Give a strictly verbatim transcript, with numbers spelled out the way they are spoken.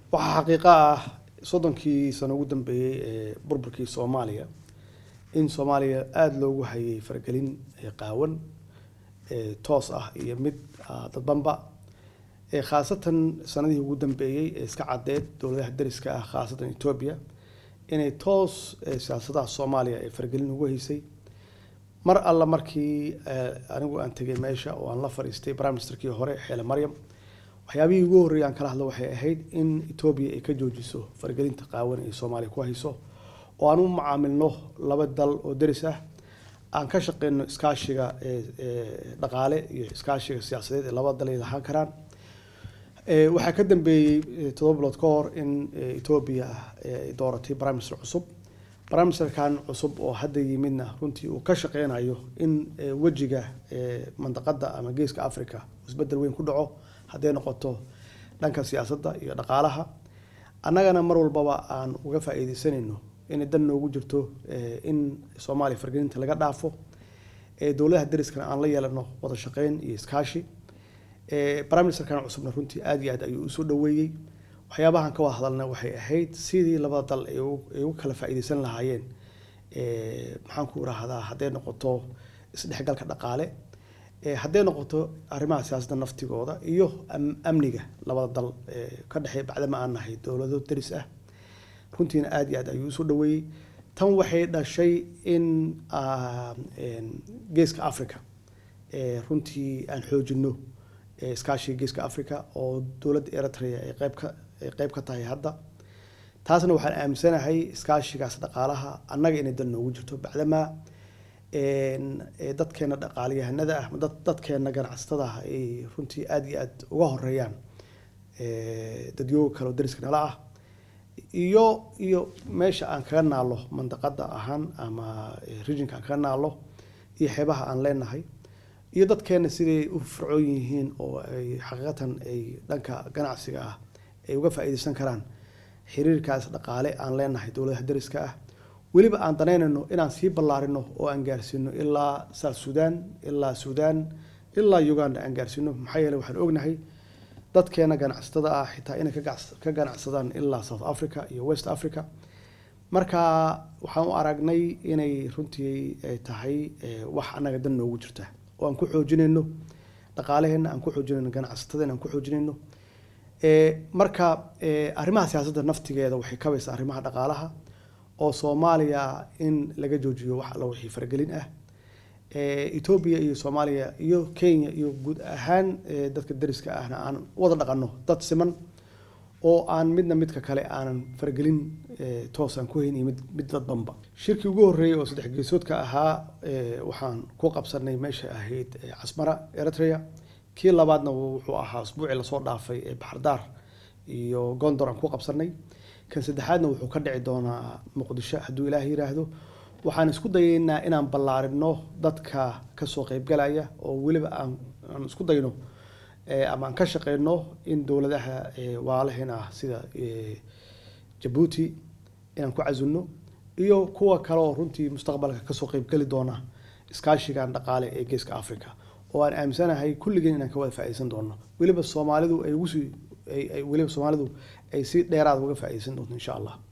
waxaa xaqiiqa ah soddonkii sano ugu dambeeyay ee burburkii Soomaaliya in Soomaaliya aad loogu hayay faragelin qaawan ee toos ah iyo mid dadbanba ee khaasatan sanadihii ugu dambeeyay ee iska cadeed dowladaha dariska ah khaasatan Ethiopia inay toos siyaasadaha Soomaaliya ee faragelin ugu haysay mar alla markii anigu aan tagay meesha oo aan la fariistay prime ministerkii hore Xeele Maryam waxyaabihii ugu horreeyay aan kala hadlo waxay ahayd in Ethiopia ay ka joojiso faragelinta qaawan ee Soomaaliya ku hayso oo aan u macaamilno laba dal oo daris ah aan ka shaqeyno iskaashiga ee dhaqaale iyo iskaashiga siyaasadeed ee laba dal ay lahaan karaan ee waxa ka dambeeyay todoba bilood ka hor in Ethiopia ay dooratay prime minister cusub prime minister kan cusub oo hadda yimidna runtii uu ka shaqeynayo in wajiga mandaqada ama geeska Afrika isbedel weyn ku dhaco haddii noqoto dhanka siyaasadda iyo dhaqaalaha annagana mar walba aan uga faa'iideysanayno in dan noogu jirto in Soomaaliya faragelinta laga dhaafo ee dowladaha dariska aan la yeelano wada shaqeyn iyo iskaashi ee prime minister kan cusubna runtii aad iyo aad ayuu soo dhaweeyay waxyaabahan ka wada hadalna waxay ahayd sidii labada dal ay u kala faa'iideysan lahaayeen ee maxaan ku raahdaa haddii noqoto isdhexgalka dhaqaale ee haddii noqoto arrimaha siyaasadda naftigooda iyo amniga labada dal ka dhaxay bacdama aan nahay dowlado daris ah runtiina aad iyo aad ayuu soo dhaweeyay tan waxay dhashay in geeska Afrika ee runtii aan xoojino iskaashiga geeska Afrika oo dowladda Eritrea ay qayb ka qayb ka tahay hadda taasna waxaan aaminsanahay iskaashigaas dhaqaalaha annaga inay dal noogu jirto bacdama ee dadkeena dhaqaaliyahanada ah dad dadkeena ganacsatada ah ay runtii aad iyo aad uga horeeyaan ee dadyo kale dariska nala ah iyo iyo meesha aan kaga naalo mandaqada ahaan ama regionka aan kaga naalo iyo xeebaha aan leenahay iyo dadkeena sidii u fircoon yihiin oo ay xaqiiqatan ay dhanka ganacsiga ah ay uga faa'iideysan karaan xiriirkaas dhaqaale aan leenahay dowladaha dariska ah weliba aan daneynayno inaan sii ballaarino oo aan gaarsiino ilaa South Sudan ilaa Sudan ilaa Uganda aan gaarsiino maxay yeelay waxaan ognahay dadkeena ganacsatada ah xitaa inay ka ganacsadaan ilaa South Africa iyo West Africa marka waxaan u aragnay inay runtii ay tahay wax anaga dan noogu jirta oo aan ku xoojinayno dhaqaalaheena aan ku xoojinayno ganacsatada aan ku xoojinayno ee marka arrimaha siyaasadda naftigeeda waxay ka baysaa arrimaha dhaqaalaha oo Soomaaliya in laga joojiyo wax la wixii faragelin ah ee Ethiopia iyo Soomaaliya iyo Kenya iyo guud ahaan dadka dariska ahna aan wada dhaqano dad siman oo aan midna midka kale aanan faragelin toosan ku hayn mid mid dadbanba shirkii ugu horeeyay oo saddex geesoodka ahaa waxaan ku qabsanay meesha ahayd Asmara Eritrea kii labaadna wuxuu ahaa usbuucii la soo dhaafay ee Baxardaar iyo Gondor aan ku qabsanay kan saddexaadna wuxuu ka dhici doonaa Muqdisho hadduu Ilaahay yiraahdo waxaan isku dayeynaa inaan ballaarino dadka ka soo qayb galaya oo waliba aan aan isku dayno ee ama aan ka shaqeyno in dowladaha walaalaheena ah sida Djibouti inaan ku cazulno iyo kuwa kale oo runtii mustaqbalka ka soo qayb gali doona iskaashigan dhaqaale ee geeska Afrika oo aan aaminsanahay kulligeen inaan ka wada faa'iideysan doono waliba Soomaalidu ay ugu sii ay waliba Soomaalidu ay si dheeraad uga faa'iideysan doonto insha Allah